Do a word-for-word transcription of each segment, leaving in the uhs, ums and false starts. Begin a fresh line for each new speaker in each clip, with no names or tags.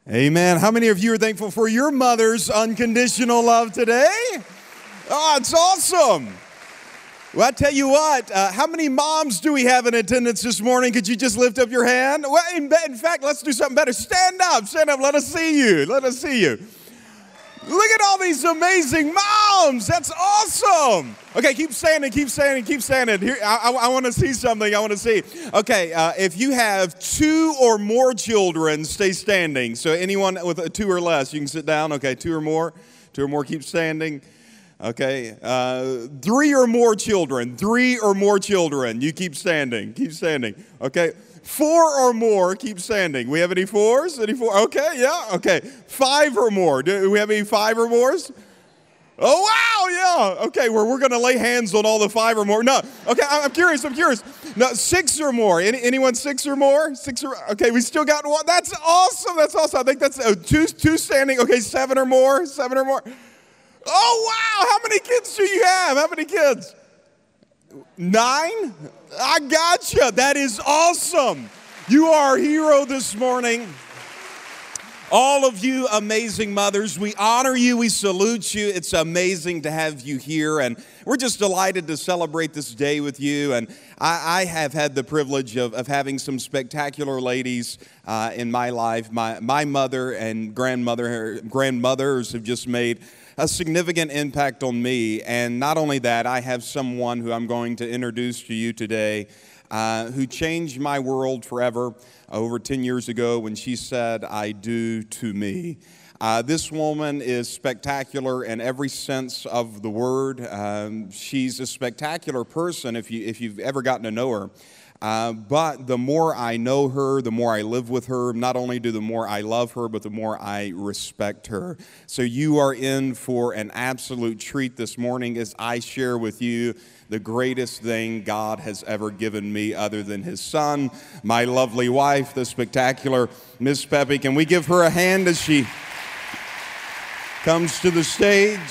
Amen. How many of you are thankful for your mother's unconditional love today? Oh, it's awesome. Well, I tell you what, uh, how many moms do we have in attendance this morning? Could you just lift up your hand? Well, in, in fact, let's do something better. Stand up, stand up. Let us see you. Let us see you. Look at all these amazing moms. That's awesome. Okay, keep standing, keep standing, keep standing. Here, I, I, I want to see something. I want to see. Okay, uh, if you have two or more children, stay standing. So anyone with a two or less, you can sit down. Okay, two or more. Two or more, keep standing. Okay, uh, three or more children. Three or more children. You keep standing. Keep standing. Okay. Four or more, keep standing. We have any fours? Any four? Okay, yeah, okay. Five or more. Do we have any five or mores? Oh, wow, yeah. Okay, well, we're going to lay hands on all the five or more. No, okay, I'm curious, I'm curious. No, six or more. Any, anyone six or more? Six or, okay, we still got one. That's awesome, that's awesome. I think that's uh, two, two standing. Okay, seven or more, seven or more. Oh, wow, how many kids do you have? How many kids? Nine? I gotcha. That is awesome. You are a hero this morning. All of you amazing mothers, we honor you, we salute you. It's amazing to have you here, and we're just delighted to celebrate this day with you. And I, I have had the privilege of, of having some spectacular ladies uh, in my life. My, my mother and grandmother, grandmothers have just made a significant impact on me. And not only that, I have someone who I'm going to introduce to you today uh, who changed my world forever over ten years ago when she said, "I do" to me. Uh, this woman is spectacular in every sense of the word. Um, she's a spectacular person if, you, if you've ever gotten to know her. Uh, but the more I know her, the more I live with her, not only do the more I love her, but the more I respect her. So you are in for an absolute treat this morning as I share with you the greatest thing God has ever given me other than his son, my lovely wife, the spectacular Miss Peppy. Can we give her a hand as she comes to the stage?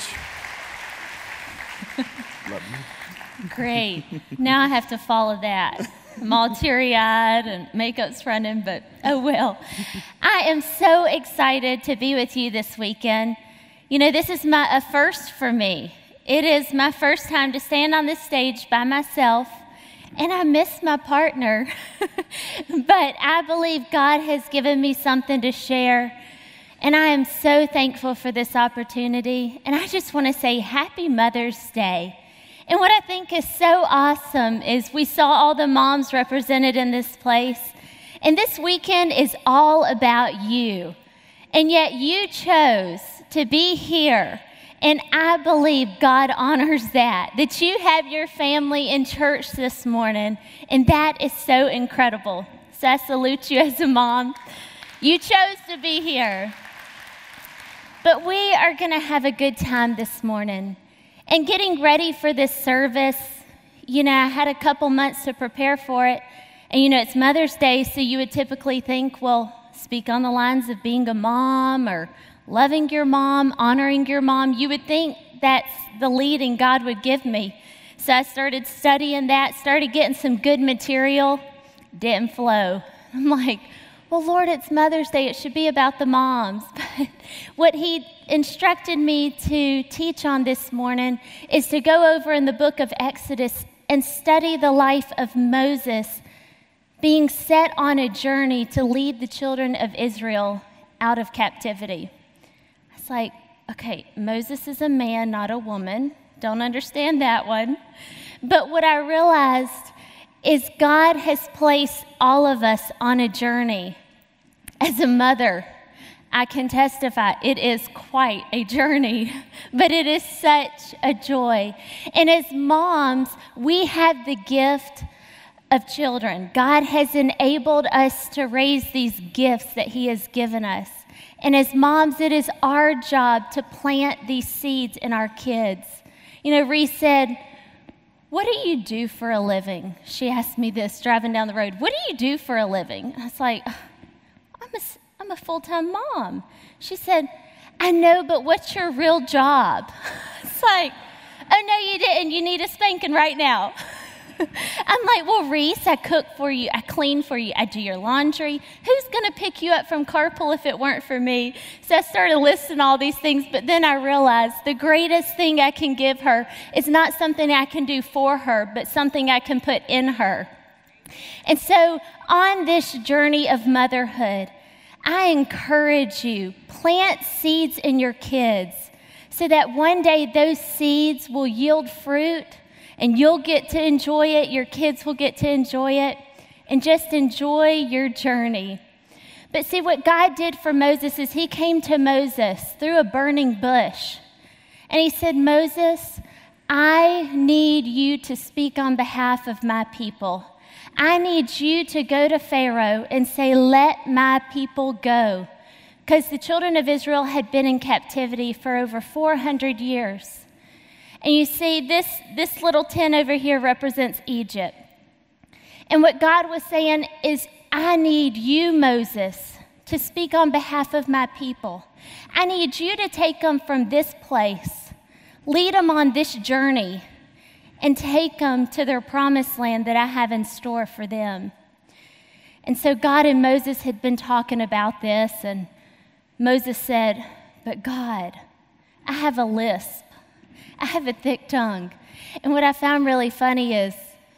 Love you.
Great. Now I have to follow that. I'm all teary-eyed and makeup's running, but oh well. I am so excited to be with you this weekend. You know, this is my a first for me. It is my first time to stand on this stage by myself, and I miss my partner. But I believe God has given me something to share, and I am so thankful for this opportunity. And I just want to say Happy Mother's Day. And what I think is so awesome is we saw all the moms represented in this place. And this weekend is all about you. And yet you chose to be here. And I believe God honors that, that you have your family in church this morning. And that is so incredible. So I salute you as a mom. You chose to be here. But we are going to have a good time this morning. And getting ready for this service, you know, I had a couple months to prepare for it. And, you know, it's Mother's Day, so you would typically think, well, speak on the lines of being a mom or loving your mom, honoring your mom. You would think that's the leading God would give me. So I started studying that, started getting some good material. Didn't flow. I'm like, well, Lord, it's Mother's Day. It should be about the moms. But what he instructed me to teach on this morning is to go over in the book of Exodus and study the life of Moses being set on a journey to lead the children of Israel out of captivity. It's like, okay, Moses is a man, not a woman. Don't understand that one. But what I realized is God has placed all of us on a journey. As a mother, I can testify it is quite a journey, but it is such a joy. And as moms, we have the gift of children. God has enabled us to raise these gifts that he has given us. And as moms, it is our job to plant these seeds in our kids. You know, Reese said, "What do you do for a living?" She asked me this driving down the road. "What do you do for a living?" I was like, I'm a, I'm a full-time mom. She said, "I know, but what's your real job?" It's like, oh, no, you didn't. You need a spanking right now. I'm like, well, Reese, I cook for you, I clean for you, I do your laundry. Who's going to pick you up from carpool if it weren't for me? So I started listing all these things, but then I realized the greatest thing I can give her is not something I can do for her, but something I can put in her. And so on this journey of motherhood, I encourage you, plant seeds in your kids so that one day those seeds will yield fruit and you'll get to enjoy it, your kids will get to enjoy it, and just enjoy your journey. But see, what God did for Moses is he came to Moses through a burning bush, and he said, Moses, I need you to speak on behalf of my people. I need you to go to Pharaoh and say, let my people go. Because the children of Israel had been in captivity for over four hundred years. And you see, this, this little tin over here represents Egypt. And what God was saying is, I need you, Moses, to speak on behalf of my people. I need you to take them from this place, lead them on this journey, and take them to their promised land that I have in store for them. And so God and Moses had been talking about this, and Moses said, but God, I have a lisp. I have a thick tongue. And what I found really funny is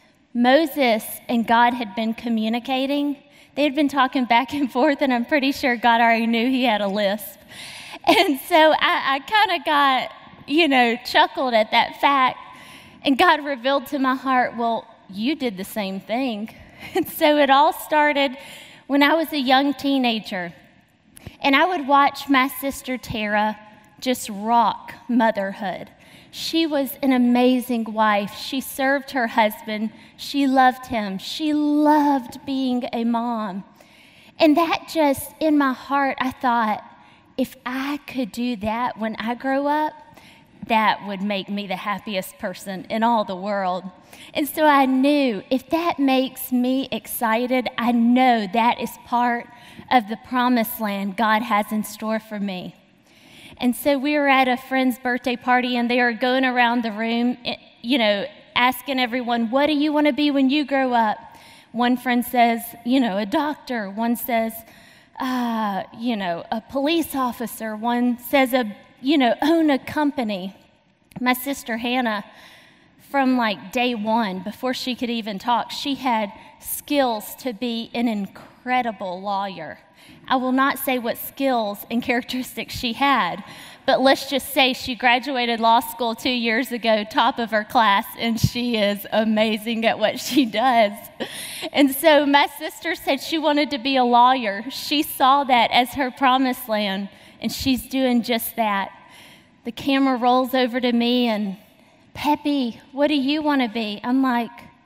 Moses and God had been communicating. They had been talking back and forth, and I'm pretty sure God already knew he had a lisp. And so I, I kind of got, you know, chuckled at that fact. And God revealed to my heart, well, you did the same thing. And so it all started when I was a young teenager. And I would watch my sister Tara just rock motherhood. She was an amazing wife. She served her husband. She loved him. She loved being a mom. And that just, in my heart, I thought, if I could do that when I grow up, that would make me the happiest person in all the world. And so I knew if that makes me excited, I know that is part of the promised land God has in store for me. And so we were at a friend's birthday party, and they were going around the room, you know, asking everyone, what do you want to be when you grow up? One friend says, you know, a doctor. One says, uh, you know, a police officer. One says, a, you know, own a company. My sister Hannah, from like day one, before she could even talk, she had skills to be an incredible lawyer. I will not say what skills and characteristics she had, but let's just say she graduated law school two years ago, top of her class, and she is amazing at what she does. And so my sister said she wanted to be a lawyer. She saw that as her promised land, and she's doing just that. The camera rolls over to me, and Peppy, what do you want to be? I'm like,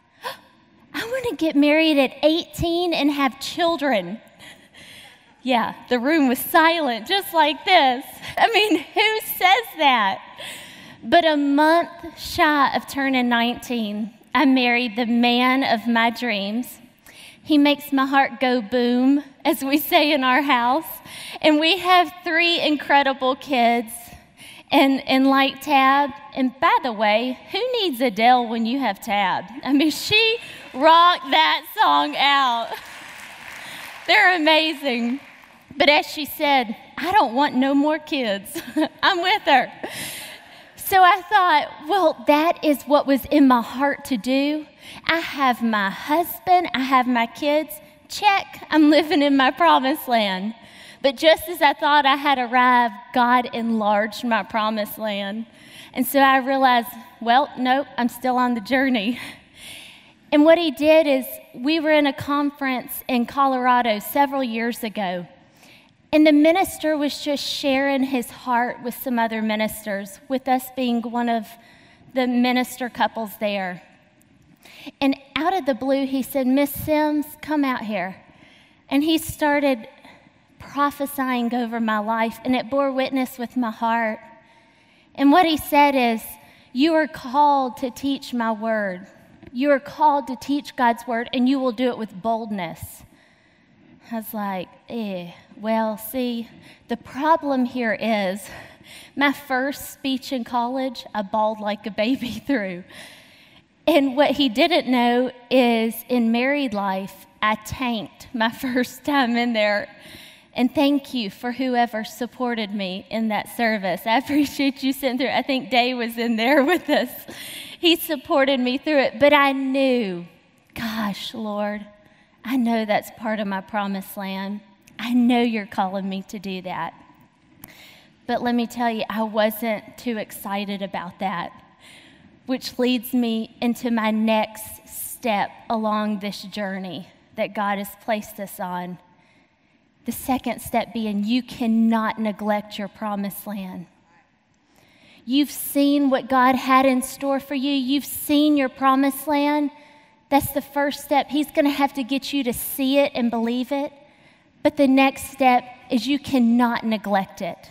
I want to get married at eighteen and have children. Yeah, the room was silent, just like this. I mean, who says that? But a month shy of turning nineteen, I married the man of my dreams. He makes my heart go boom, as we say in our house. And we have three incredible kids. And, and like Tab, and by the way, who needs Adele when you have Tab? I mean, she rocked that song out. They're amazing. But as she said, I don't want no more kids. I'm with her. So I thought, well, that is what was in my heart to do. I have my husband, I have my kids. Check, I'm living in my promised land. But just as I thought I had arrived, God enlarged my promised land. And so I realized, well, nope, I'm still on the journey. And what he did is, we were in a conference in Colorado several years ago. And the minister was just sharing his heart with some other ministers, with us being one of the minister couples there. And out of the blue, he said, Miss Sims, come out here. And he started prophesying over my life, and it bore witness with my heart. And what he said is, you are called to teach my word. You are called to teach God's word, and you will do it with boldness. I was like, eh, well, see, the problem here is my first speech in college, I bawled like a baby through. And what he didn't know is in married life, I tanked my first time in there. And thank you for whoever supported me in that service. I appreciate you sitting through. I think Dave was in there with us. He supported me through it. But I knew, gosh, Lord, I know that's part of my promised land. I know you're calling me to do that. But let me tell you, I wasn't too excited about that, which leads me into my next step along this journey that God has placed us on. The second step being, you cannot neglect your promised land. You've seen what God had in store for you. You've seen your promised land. That's the first step. He's going to have to get you to see it and believe it. But the next step is you cannot neglect it.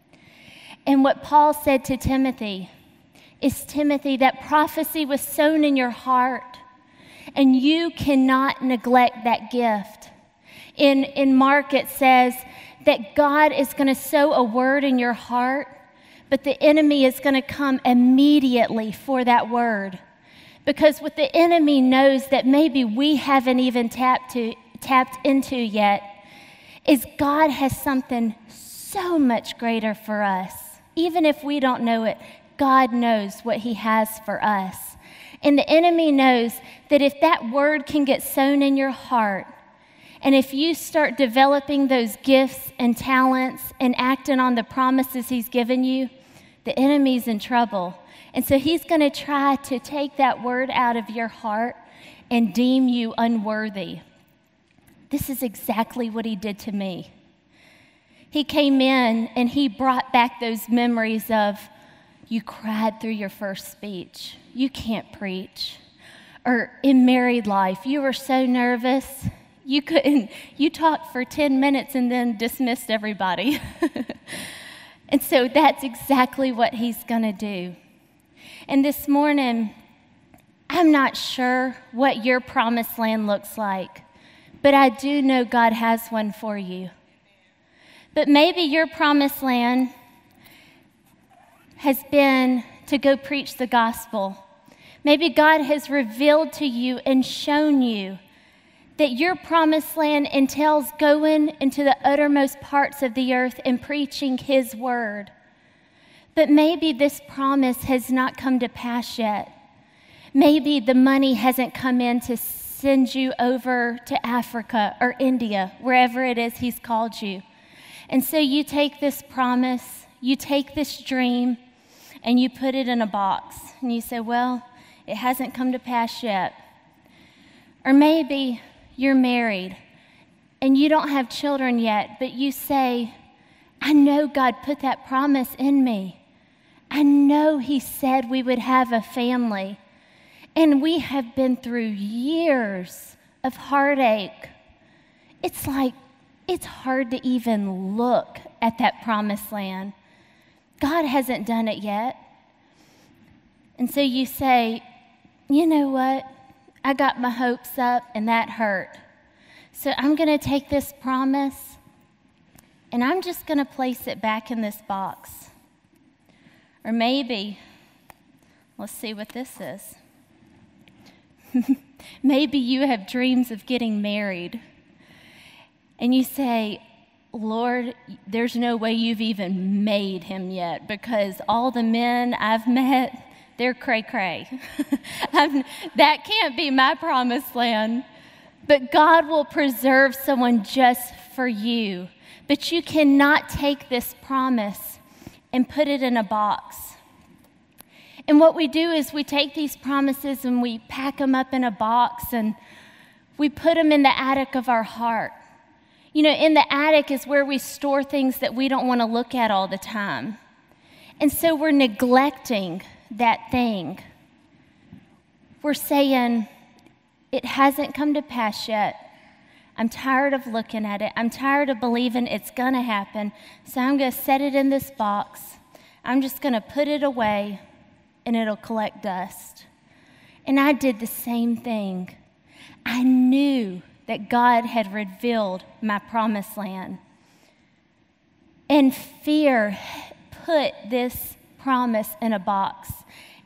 And what Paul said to Timothy is, Timothy, that prophecy was sown in your heart, and you cannot neglect that gift. In, in Mark, it says that God is going to sow a word in your heart, but the enemy is going to come immediately for that word. Because what the enemy knows that maybe we haven't even tapped, to, tapped into yet is God has something so much greater for us. Even if we don't know it, God knows what he has for us. And the enemy knows that if that word can get sown in your heart, and if you start developing those gifts and talents and acting on the promises he's given you, the enemy's in trouble. And so he's going to try to take that word out of your heart and deem you unworthy. This is exactly what he did to me. He came in and he brought back those memories of, you cried through your first speech. You can't preach. Or in married life, you were so nervous. You couldn't, you talked for ten minutes and then dismissed everybody. And so that's exactly what he's going to do. And this morning, I'm not sure what your promised land looks like, but I do know God has one for you. But maybe your promised land has been to go preach the gospel. Maybe God has revealed to you and shown you that your promised land entails going into the uttermost parts of the earth and preaching his word. But maybe this promise has not come to pass yet. Maybe the money hasn't come in to send you over to Africa or India, wherever it is he's called you. And so you take this promise, you take this dream, and you put it in a box. And you say, well, it hasn't come to pass yet. Or maybe you're married and you don't have children yet, but you say, I know God put that promise in me. I know he said we would have a family. And we have been through years of heartache. It's like, it's hard to even look at that promised land. God hasn't done it yet. And so you say, you know what? I got my hopes up and that hurt. So I'm going to take this promise and I'm just going to place it back in this box. Or maybe, let's see what this is. Maybe you have dreams of getting married. And you say, Lord, there's no way you've even made him yet, because all the men I've met, they're cray-cray. That can't be my promised land. But God will preserve someone just for you. But you cannot take this promise and put it in a box. And what we do is we take these promises and we pack them up in a box and we put them in the attic of our heart. You know, in the attic is where we store things that we don't want to look at all the time. And so we're neglecting that thing. We're saying, it hasn't come to pass yet. I'm tired of looking at it. I'm tired of believing it's going to happen. So I'm going to set it in this box. I'm just going to put it away and it'll collect dust. And I did the same thing. I knew that God had revealed my promised land. And fear put this promise in a box.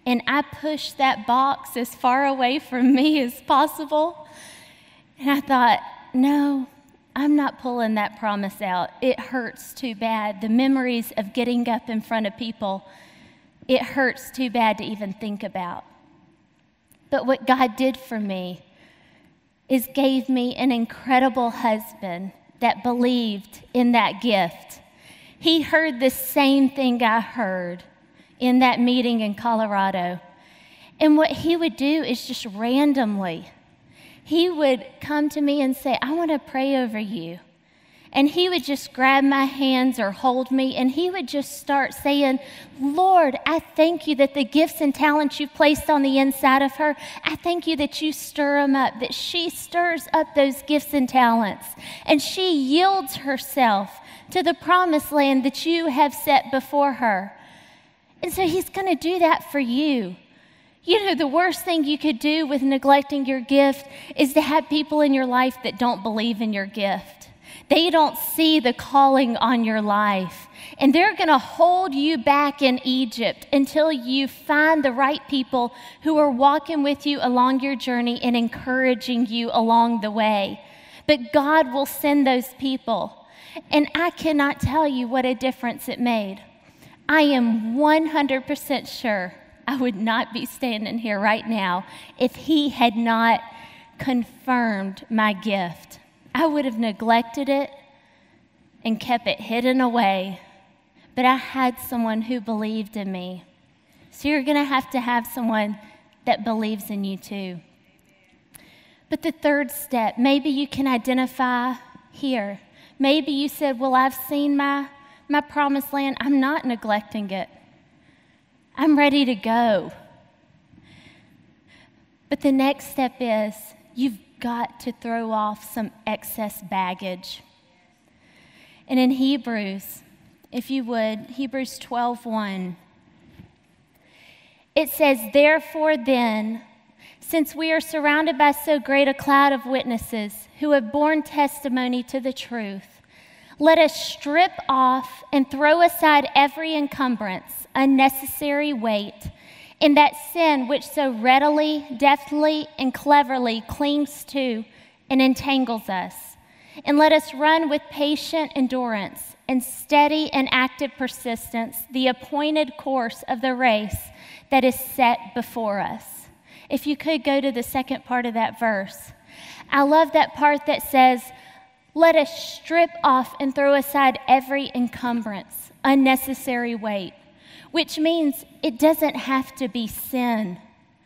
and I pushed that box as far away from me as possible. And I thought, no, I'm not pulling that promise out. It hurts too bad. The memories of getting up in front of people, it hurts too bad to even think about. But what God did for me is gave me an incredible husband that believed in that gift. He heard the same thing I heard in that meeting in Colorado. And what he would do is just randomly, he would come to me and say, I want to pray over you. And he would just grab my hands or hold me, and he would just start saying, Lord, I thank you that the gifts and talents you've placed on the inside of her, I thank you that you stir them up, that she stirs up those gifts and talents, and she yields herself to the promised land that you have set before her. And so he's going to do that for you. You know, the worst thing you could do with neglecting your gift is to have people in your life that don't believe in your gift. They don't see the calling on your life. And they're going to hold you back in Egypt until you find the right people who are walking with you along your journey and encouraging you along the way. But God will send those people. And I cannot tell you what a difference it made. I am one hundred percent sure I would not be standing here right now if he had not confirmed my gift. I would have neglected it and kept it hidden away. But I had someone who believed in me. So you're going to have to have someone that believes in you too. But the third step, maybe you can identify here. Maybe you said, well, I've seen my, my promised land. I'm not neglecting it. I'm ready to go. But the next step is you've got to throw off some excess baggage. And in Hebrews, if you would, Hebrews twelve one, it says, therefore then, since we are surrounded by so great a cloud of witnesses who have borne testimony to the truth, let us strip off and throw aside every encumbrance, unnecessary weight, and that sin which so readily, deftly, and cleverly clings to and entangles us. And let us run with patient endurance and steady and active persistence the appointed course of the race that is set before us. If you could go to the second part of that verse. I love that part that says, let us strip off and throw aside every encumbrance, unnecessary weight, which means it doesn't have to be sin.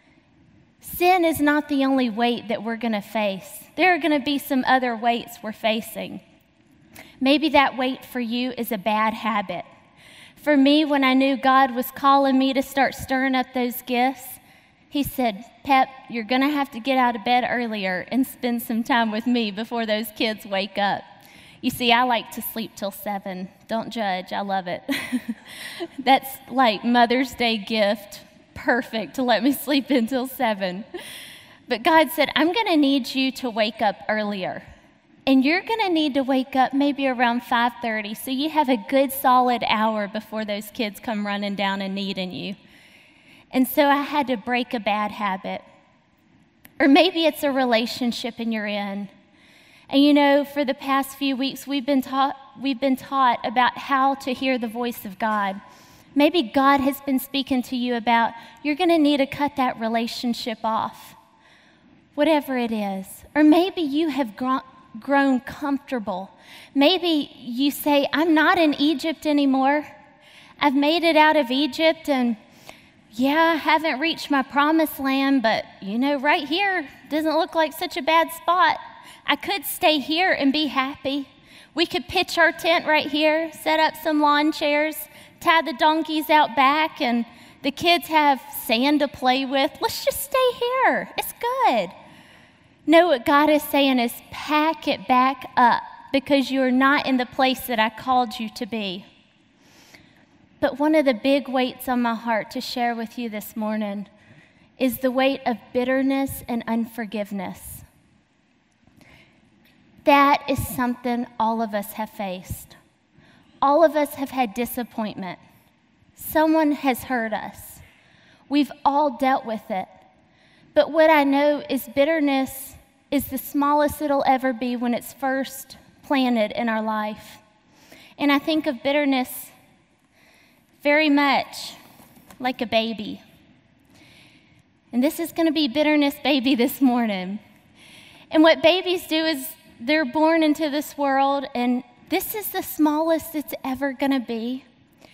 Sin is not the only weight that we're going to face. There are going to be some other weights we're facing. Maybe that weight for you is a bad habit. For me, when I knew God was calling me to start stirring up those gifts, he said, Pep, you're going to have to get out of bed earlier and spend some time with me before those kids wake up. You see, I like to sleep till seven. Don't judge. I love it. That's like Mother's Day gift. Perfect to let me sleep until seven. But God said, I'm going to need you to wake up earlier. And you're going to need to wake up maybe around five thirty so you have a good solid hour before those kids come running down and needing you. And so I had to break a bad habit. Or maybe it's a relationship and you're in. And you know, for the past few weeks, we've been taught, we've been taught about how to hear the voice of God. Maybe God has been speaking to you about you're going to need to cut that relationship off, whatever it is. Or maybe you have grown, grown comfortable. Maybe you say, I'm not in Egypt anymore. I've made it out of Egypt, and yeah, I haven't reached my promised land, but you know, right here doesn't look like such a bad spot. I could stay here and be happy. We could pitch our tent right here, set up some lawn chairs, tie the donkeys out back, and the kids have sand to play with. Let's just stay here. It's good. No, what God is saying is pack it back up because you're not in the place that I called you to be. But one of the big weights on my heart to share with you this morning is the weight of bitterness and unforgiveness. That is something all of us have faced. All of us have had disappointment. Someone has hurt us. We've all dealt with it. But what I know is bitterness is the smallest it'll ever be when it's first planted in our life. And I think of bitterness very much like a baby. And this is going to be bitterness baby this morning. And what babies do is they're born into this world, and this is the smallest it's ever going to be.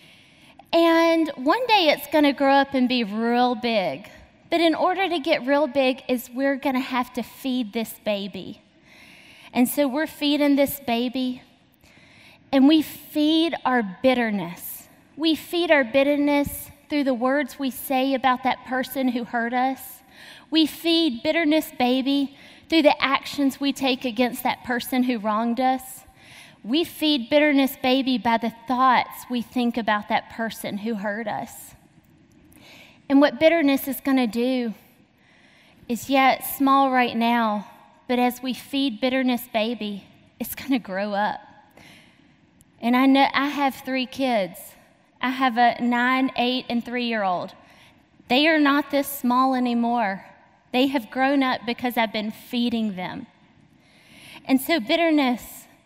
And one day it's going to grow up and be real big. But in order to get real big is we're going to have to feed this baby. And so we're feeding this baby, and we feed our bitterness. We feed our bitterness through the words we say about that person who hurt us. We feed bitterness baby through the actions we take against that person who wronged us. We feed bitterness baby by the thoughts we think about that person who hurt us. And what bitterness is going to do is, yeah, it's small right now, but as we feed bitterness baby, it's going to grow up. And I know I have three kids. I have a nine, eight, and three-year-old. They are not this small anymore. They have grown up because I've been feeding them. And so bitterness,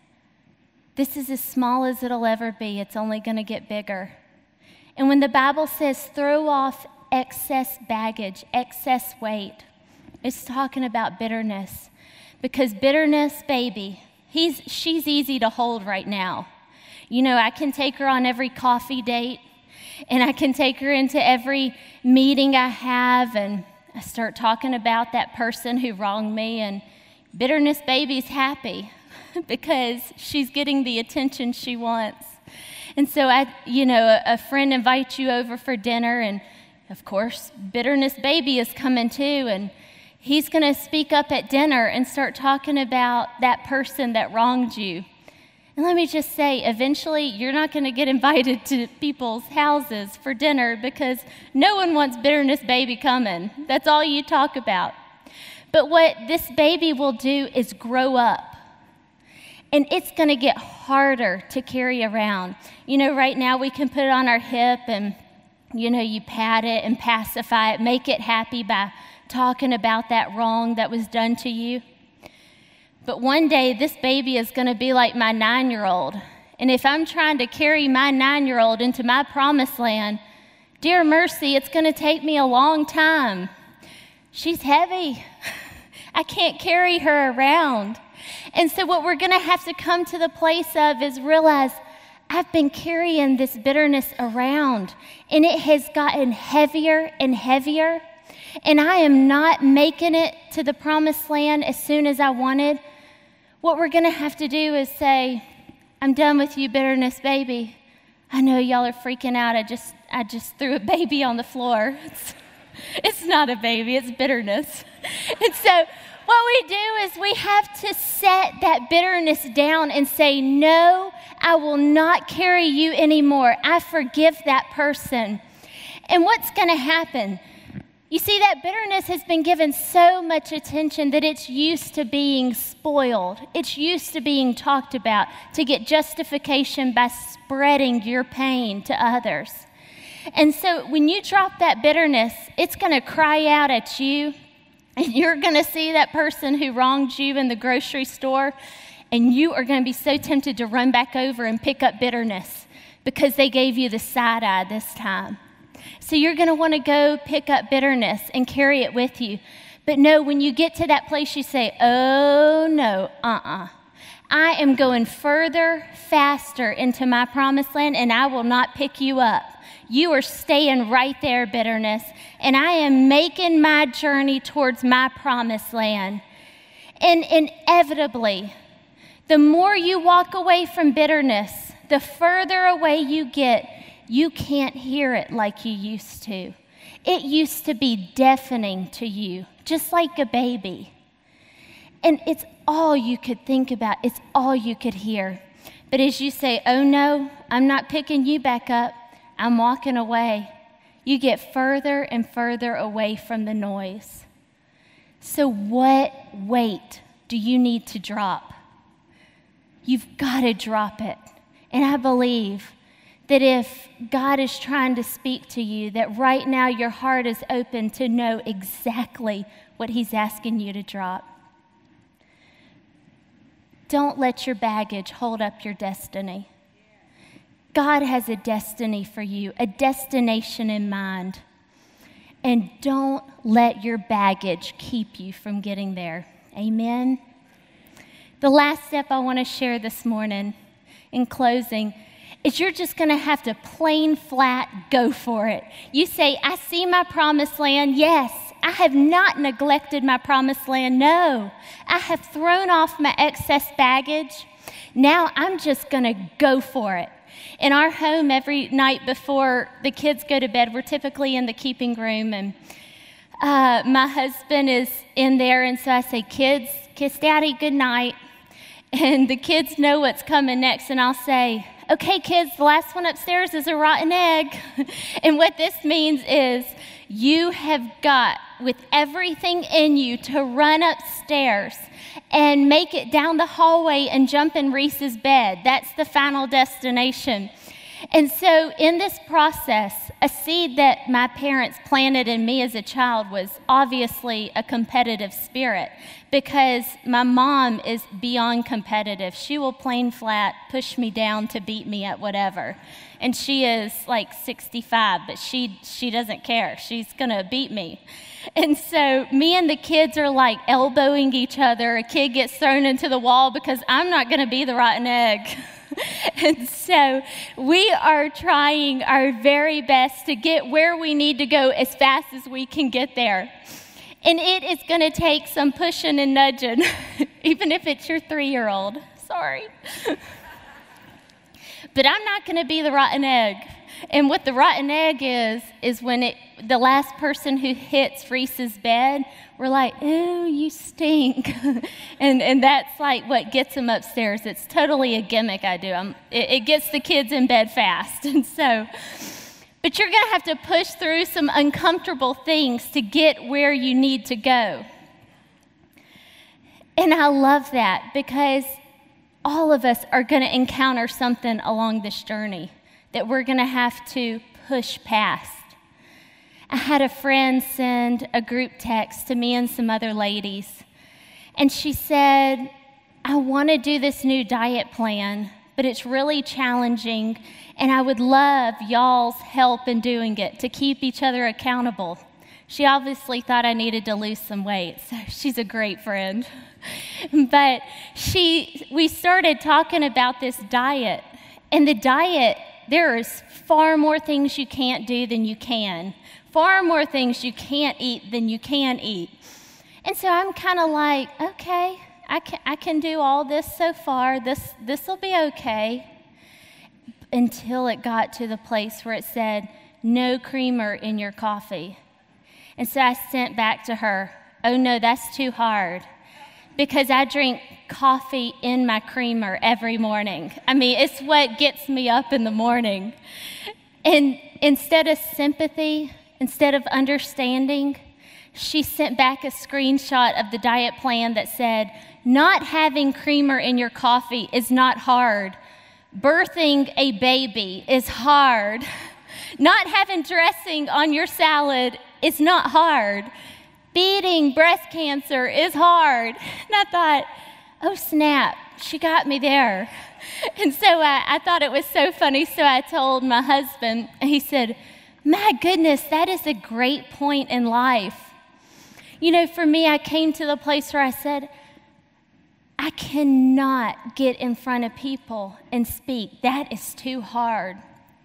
this is as small as it'll ever be. It's only going to get bigger. And when the Bible says throw off excess baggage, excess weight, it's talking about bitterness. Because bitterness, baby, he's, she's easy to hold right now. You know, I can take her on every coffee date, and I can take her into every meeting I have, and I start talking about that person who wronged me, and bitterness baby's happy because she's getting the attention she wants. And so, I, you know, a, a friend invites you over for dinner, and of course, bitterness baby is coming too, and he's going to speak up at dinner and start talking about that person that wronged you. And let me just say, eventually, you're not going to get invited to people's houses for dinner because no one wants bitterness baby coming. That's all you talk about. But what this baby will do is grow up. And it's going to get harder to carry around. You know, right now we can put it on our hip and, you know, you pat it and pacify it, make it happy by talking about that wrong that was done to you. But one day, this baby is going to be like my nine-year-old. And if I'm trying to carry my nine-year-old into my promised land, dear mercy, it's going to take me a long time. She's heavy. I can't carry her around. And so what we're going to have to come to the place of is realize I've been carrying this bitterness around, and it has gotten heavier and heavier. And I am not making it to the promised land as soon as I wanted. What we're going to have to do is say, I'm done with you, bitterness baby. I know y'all are freaking out. I just I just threw a baby on the floor. It's, it's not a baby, it's bitterness. And so what we do is we have to set that bitterness down and say, no, I will not carry you anymore. I forgive that person. And what's going to happen? You see, that bitterness has been given so much attention that it's used to being spoiled. It's used to being talked about to get justification by spreading your pain to others. And so when you drop that bitterness, it's going to cry out at you, and you're going to see that person who wronged you in the grocery store, and you are going to be so tempted to run back over and pick up bitterness because they gave you the side eye this time. So you're going to want to go pick up bitterness and carry it with you. But no, when you get to that place, you say, oh, no, uh-uh. I am going further, faster into my promised land, and I will not pick you up. You are staying right there, bitterness, and I am making my journey towards my promised land. And inevitably, the more you walk away from bitterness, the further away you get. You can't hear it like you used to. It used to be deafening to you, just like a baby. And it's all you could think about. It's all you could hear. But as you say, oh no, I'm not picking you back up. I'm walking away. You get further and further away from the noise. So what weight do you need to drop? You've got to drop it. And I believe that if God is trying to speak to you, that right now your heart is open to know exactly what He's asking you to drop. Don't let your baggage hold up your destiny. God has a destiny for you, a destination in mind. And don't let your baggage keep you from getting there. Amen? The last step I want to share this morning in closing is you're just going to have to plain flat go for it. You say, I see my promised land. Yes, I have not neglected my promised land. No, I have thrown off my excess baggage. Now I'm just going to go for it. In our home, every night before the kids go to bed, we're typically in the keeping room, and uh, my husband is in there, and so I say, kids, kiss Daddy good night. And the kids know what's coming next, and I'll say, okay, kids, the last one upstairs is a rotten egg. And what this means is you have got, with everything in you, to run upstairs and make it down the hallway and jump in Reese's bed. That's the final destination. And so in this process, a seed that my parents planted in me as a child was obviously a competitive spirit, because my mom is beyond competitive. She will plain flat push me down to beat me at whatever. And she is like sixty-five, but she, she doesn't care. She's going to beat me. And so me and the kids are like elbowing each other. A kid gets thrown into the wall because I'm not going to be the rotten egg. And so we are trying our very best to get where we need to go as fast as we can get there. And it is going to take some pushing and nudging, even if it's your three-year-old. Sorry. But I'm not going to be the rotten egg. And what the rotten egg is, is when it, the last person who hits Reese's bed, we're like, ooh, you stink. and and that's like what gets them upstairs. It's totally a gimmick I do. I'm, it, it gets the kids in bed fast. And so, but you're going to have to push through some uncomfortable things to get where you need to go. And I love that, because all of us are going to encounter something along this journey that we're going to have to push past. I had a friend send a group text to me and some other ladies, and she said, I want to do this new diet plan, but it's really challenging, and I would love y'all's help in doing it to keep each other accountable. She obviously thought I needed to lose some weight, so she's a great friend. But she, we started talking about this diet, and the diet, there is far more things you can't do than you can. Far more things you can't eat than you can eat. And so I'm kind of like, okay, I can, I can do all this so far. This this will be okay. Until it got to the place where it said, no creamer in your coffee. And so I sent back to her, oh no, that's too hard. Because I drink coffee in my creamer every morning. I mean, it's what gets me up in the morning. And instead of sympathy, instead of understanding, she sent back a screenshot of the diet plan that said, not having creamer in your coffee is not hard. Birthing a baby is hard. Not having dressing on your salad is not hard. Beating breast cancer is hard. And I thought, oh snap, she got me there. And so I, I thought it was so funny, so I told my husband, and he said, my goodness, that is a great point in life. You know, for me, I came to the place where I said, I cannot get in front of people and speak. That is too hard.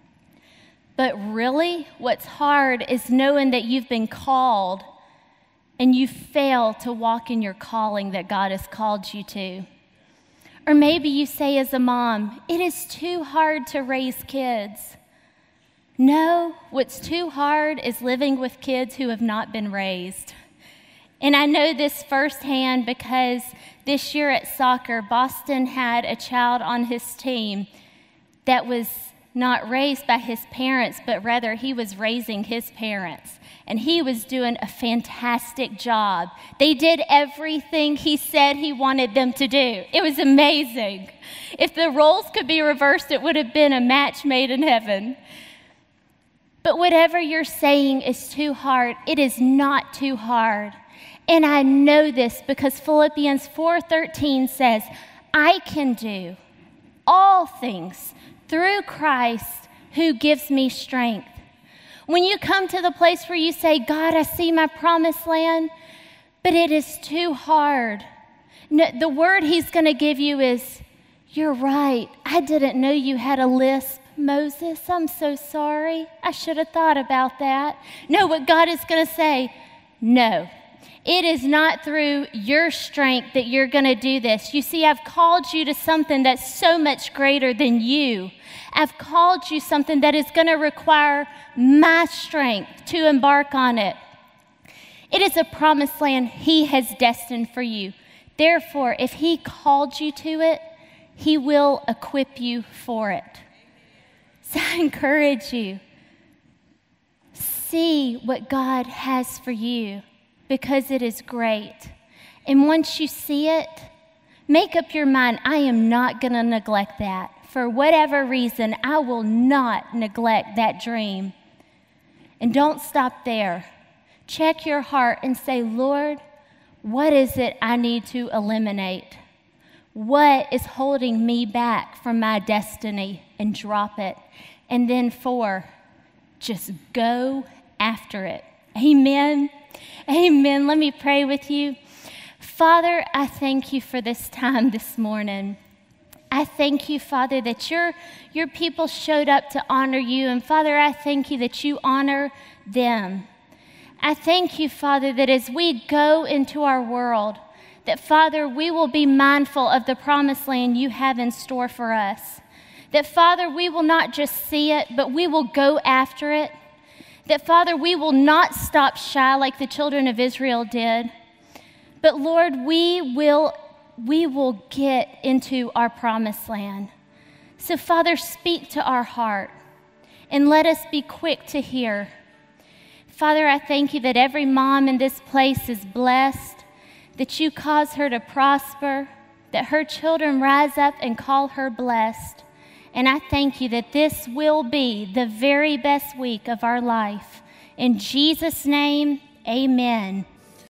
But really, what's hard is knowing that you've been called and you fail to walk in your calling that God has called you to. Or maybe you say as a mom, it is too hard to raise kids. No, what's too hard is living with kids who have not been raised. And I know this firsthand because this year at soccer, Boston had a child on his team that was not raised by his parents, but rather he was raising his parents. And he was doing a fantastic job. They did everything he said he wanted them to do. It was amazing. If the roles could be reversed, it would have been a match made in heaven. But whatever you're saying is too hard, it is not too hard. And I know this because Philippians four thirteen says, I can do all things through Christ who gives me strength. When you come to the place where you say, God, I see my promised land, but it is too hard. No, the word he's going to give you is, you're right. I didn't know you had a lisp, Moses. I'm so sorry. I should have thought about that. No, what God is going to say, no. It is not through your strength that you're going to do this. You see, I've called you to something that's so much greater than you. I've called you something that is going to require my strength to embark on it. It is a promised land he has destined for you. Therefore, if he called you to it, he will equip you for it. So I encourage you, see what God has for you, because it is great. And once you see it, make up your mind, I am not going to neglect that. For whatever reason, I will not neglect that dream. And don't stop there. Check your heart and say, Lord, what is it I need to eliminate? What is holding me back from my destiny? And drop it. And then four, just go after it. Amen. Amen. Let me pray with you. Father, I thank you for this time this morning. I thank you, Father, that your, your people showed up to honor you. And Father, I thank you that you honor them. I thank you, Father, that as we go into our world, that, Father, we will be mindful of the promised land you have in store for us. That, Father, we will not just see it, but we will go after it. That, Father, we will not stop shy like the children of Israel did. But, Lord, we will, we will get into our promised land. So, Father, speak to our heart and let us be quick to hear. Father, I thank you that every mom in this place is blessed, that you cause her to prosper, that her children rise up and call her blessed. And I thank you that this will be the very best week of our life. In Jesus' name, amen.